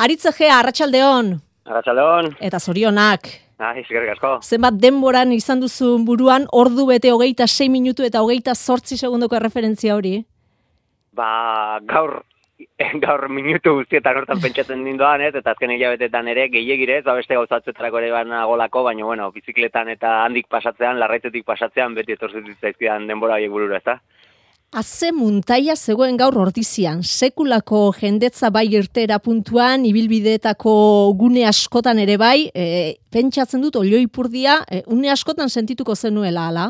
Aritz Egea, arratsaldeon. Arratsaldeon. Eta zorionak. Eskerrik asko. Zenbat denboran izan duzu buruan, ordu bete 26 minutu eta 28 segundoko erreferentzia hori? Gaur minutu guztietan hortan pentsatzen nindoan, eta azken hilabetetan ere gehiagirez, beste gauzatzetarako ere banagolako, baina bueno, bizikletan eta handik pasatzean, larraitzetik pasatzean, beti etortzen zaizkidan denbora horiek burura, ezta? Haze muntaia zegoen gaur Ordizian, sekulako jendetza bai irtera puntuan, ibilbideetako gune askotan ere bai, pentsatzen dut olioipurdia, une askotan sentituko zenuela, ala?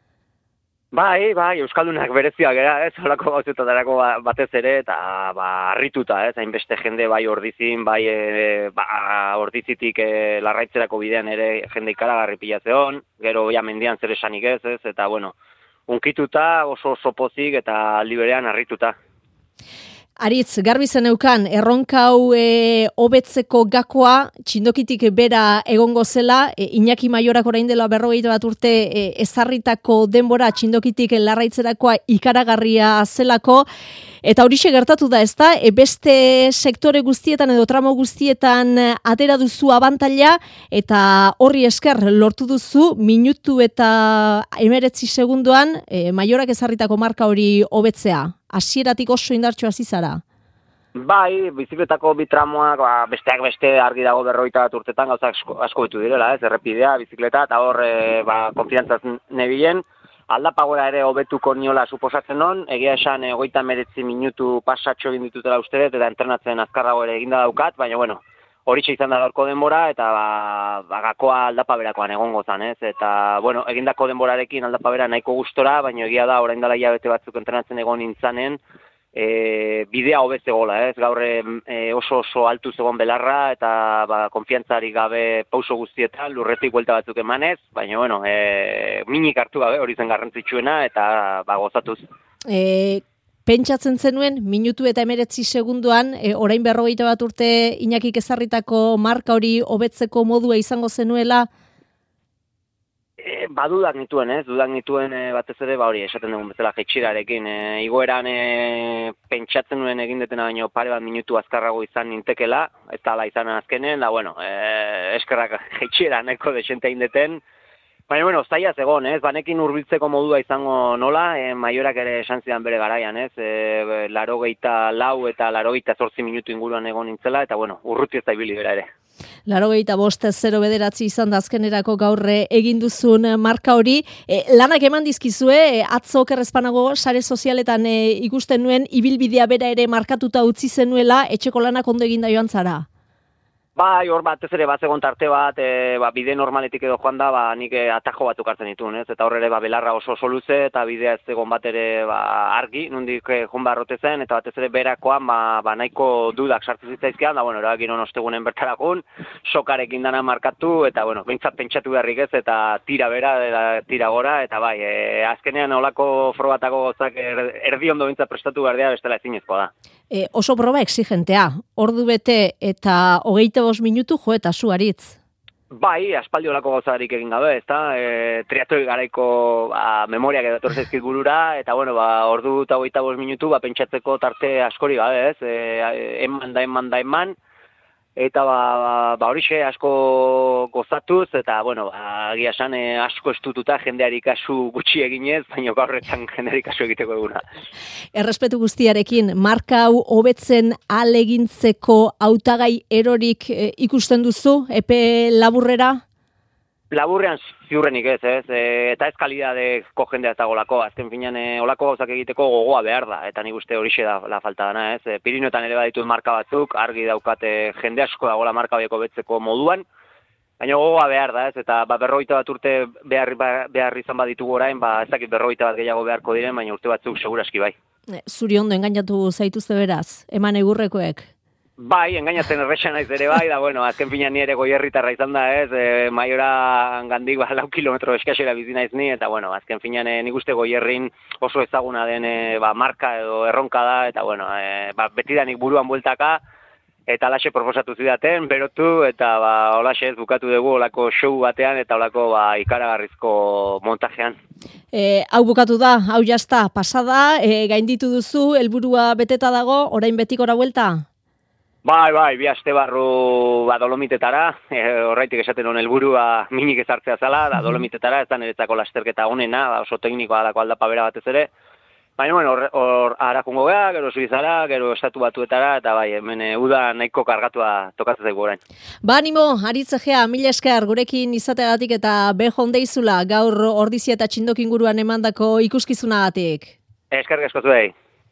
Bai, Euskaldunak bereziak gara, holako gauzetarako batez ere, eta harrituta, hainbeste jende bai Ordizin, bai Ordizitik larraitzerako bidean ere jende ikaragarri pilatzeon, gero ja mendian zer esanik ez, eta bueno, unkituta, oso pozik eta liberean harrituta. Aritz, garbi zeneukan, erronka hau hobetzeko gakoa, txindokitik bera egongo zela, Iñaki Maiorak orain dela 41 urte ezarritako denbora txindokitik larraitzerakoa ikaragarria zelako, eta horixe gertatu da, ezta? Beste sektore guztietan edo tramo guztietan atera duzu abantaila, eta horri esker lortu duzu, minutu eta 19 segundoan, Maiorak ezarritako marka hori hobetzea. Hasieratik oso indartxo hasi zara? Bai, bizikletako bi tramoak, besteak beste argi dago 41 urtetan gauza asko ditu direla, errepidea, bizikleta, eta hor konfiantzaz nebilen. Aldapagora ere hobetuko niola suposatzen non, egia esan 39 minutu pasatxo egin ditutela usteret, eta entrenatzen azkarrago ere eginda daukat, baina bueno, horitxe izan da gaurko denbora, eta gakoa aldapaberakoan egongo zan, eta bueno, egindako denborarekin aldapabera nahiko gustora, baina egia da, orain dela hilabete batzuk entrenatzen egon nintzanen, bidea hobez egola, gaur oso altu zegoen belarra, eta konfiantzarik gabe pauso guztietan, lurretik buelta batzuk emanez, baina bueno, minik hartu gabe hori zen garrantzitsuena, eta gozatuz. Pentsatzen zenuen, minutu eta 19 segundoan, orain 41 urte Iñakik ezarritako marka hori hobetzeko modua izango zenuela? Dudak nituen batez ere, hori esaten dugun bezala jetxirarekin. Igoeran pentsatzen nuen egin detena baino pare bat minutu azkarrago izan nintekela, ez da ala izan azkenen, da bueno, eskerrak jetxira neko desente egin deten. Baina, bueno, zaila zegoen, banekin hurbiltzeko modua izango nola, Maiorak ere esan zidan bere garaian, 84 eta 88 minutu inguruan egon nintzela, eta bueno, urruti ez da ibili bera ere. 85-0 izan da azkenerako gaur egin duzun marka hori. Lanak eman dizkizue, atzo okerrezpanago sare sozialetan ikusten nuen, ibilbidea bera ere markatuta utzi zenuela, etxeko lanak ondo eginda joan zara? Bai, hor batez ere bazegon tarte bat, bide normaletik edo joan da, nik atajo batzuk hartzen dituen, eta hor ere belarra oso luze, eta bidea ez egon bat ere argi, nondik joan barrote zen, eta batez ere berakoan nahiko dudak sartu zitzaizkean, da bueno, erabakin hon ostegunen bertarakun, sokarekin dana markatu, eta bueno, behintzat pentsatu beharrik ez, eta tira bera, tira gora, eta bai, azkenean olako frogatako gozak erdi ondo behintzat prestatu behar dira, bestela ezinezkoa da. Oso proba exigentea, ordu bete eta 25 minutu jo eta zu Aritz. Bai, aspaldi olako gauzarik egin gabe, ezta? Triatoi garaiko memoriak edo torzeizkit burura, eta bueno, ordu eta 25 minutu pentsatzeko tarte askori gabe, eman, eta horixe asko gozatuz, eta bueno, agia esan asko estututa jendeari kasu gutxi eginez, baina gaurretan jendeari kasu egiteko eguna. Errespetu guztiarekin, marka hau hobetzen ahalegintzeko hautagai erorik ikusten duzu, epe laburrera? Laburrean ziurrenik ez, eta ez kalidadeko jendea ez dagolako, azken finean olako gauzak egiteko gogoa behar da, eta nik uste horixe da la falta dana, Pirinoetan ere baditut marka batzuk, argi daukate jende asko dagoela marka beko betzeko moduan, baina gogoa behar da, eta 41 urte behar izan baditugu orain, ez dakit 41 gehiago beharko diren, baina urte batzuk seguraski bai. Zuri ondo engainatu zaituzte beraz, eman egurrekoek? Bai, engainatzen errexan naiz ere bai, da bueno, azken finean ni ere goierritarra izan da, Maiora gandik 4 kilometro eskasera bizi naiz ni, eta bueno, azken finean nik uste goierrin oso ezaguna den marka edo erronka da, eta bueno, betidanik buruan bueltaka, eta alaxe proposatu zidaten, berotu, eta olaxe ez bukatu dugu olako show batean, eta olako ikaragarrizko montajean. Hau bukatu da, hau jazta, pasada, gainditu duzu, helburua beteta dago, orain betikora buelta? Bai, bi aste barru Dolomitetara, horraitik esaten hon helburua minik ezartzea zala, da Dolomitetara, ez da niretzako lasterketa honena, oso teknikoa dako aldapa bera batez ere. Baina, hor harakungo gara, gero Suizara, gero Estatu Batuetara, eta bai, hemen uda nahiko kargatua tokatzen zaigu orain. Ba, animo, Aritz Egea, mila esker gurekin izateagatik eta behon deizula gaur Ordizia eta Txindoki inguruan emandako ikuskizunagatik. Eskerrik asko zuei.